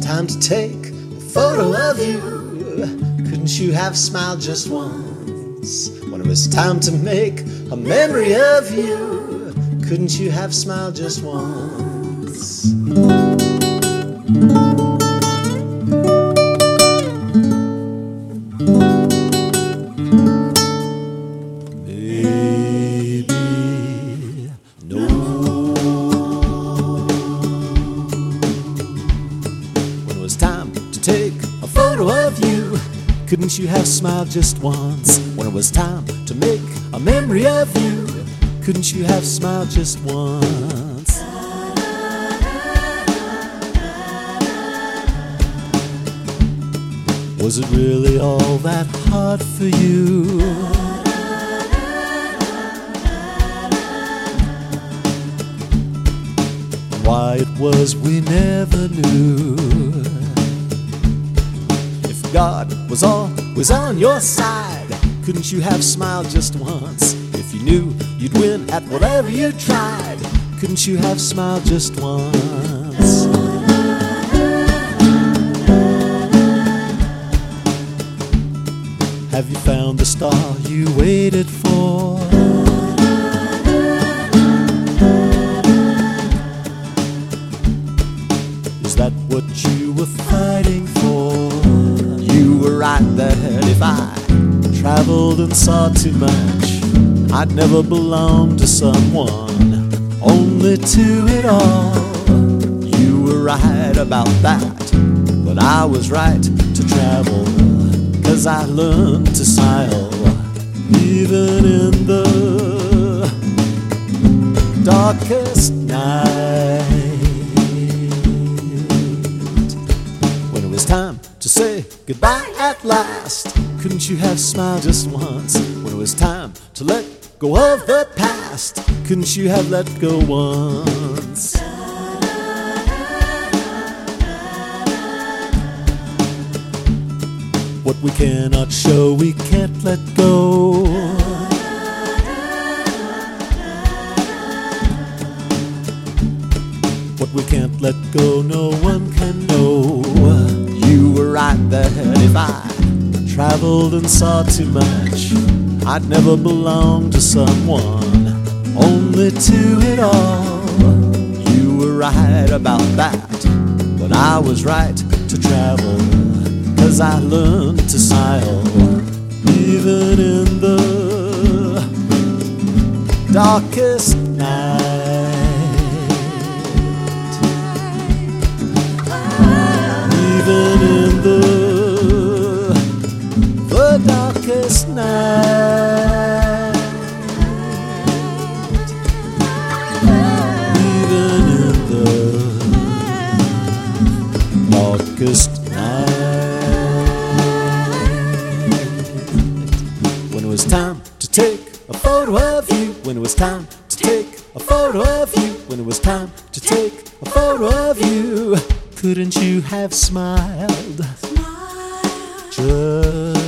time to take a photo of you, couldn't you have smiled just once? When it was time to make a memory of you, couldn't you have smiled just once? Take a photo of you, couldn't you have smiled just once? When it was time to make a memory of you, couldn't you have smiled just once? Was it really all that hard for you? Why it was we never knew. God was always on your side, couldn't you have smiled just once? If you knew you'd win at whatever you tried, couldn't you have smiled just once? Have you found the star you waited for? Is that what you were fighting for? You were right that if I traveled and saw too much, I'd never belong to someone, only to it all. You were right about that, but I was right to travel, 'cause I learned to smile, even in the darkest night. When it was time to say goodbye at last, couldn't you have smiled just once? When it was time to let go of the past, couldn't you have let go once? What we cannot show, we can't let go. What we can't let go, no one can know. You were right that if I traveled and saw too much, I'd never belong to someone, only to it all. You were right about that, but I was right to travel, 'cause I learned to smile, even in the darkest night. Even in the darkest night. Even in the darkest night. When it was time to take a photo of you, when it was time to take a photo of you, when it was time to take a photo of you, couldn't you have smiled just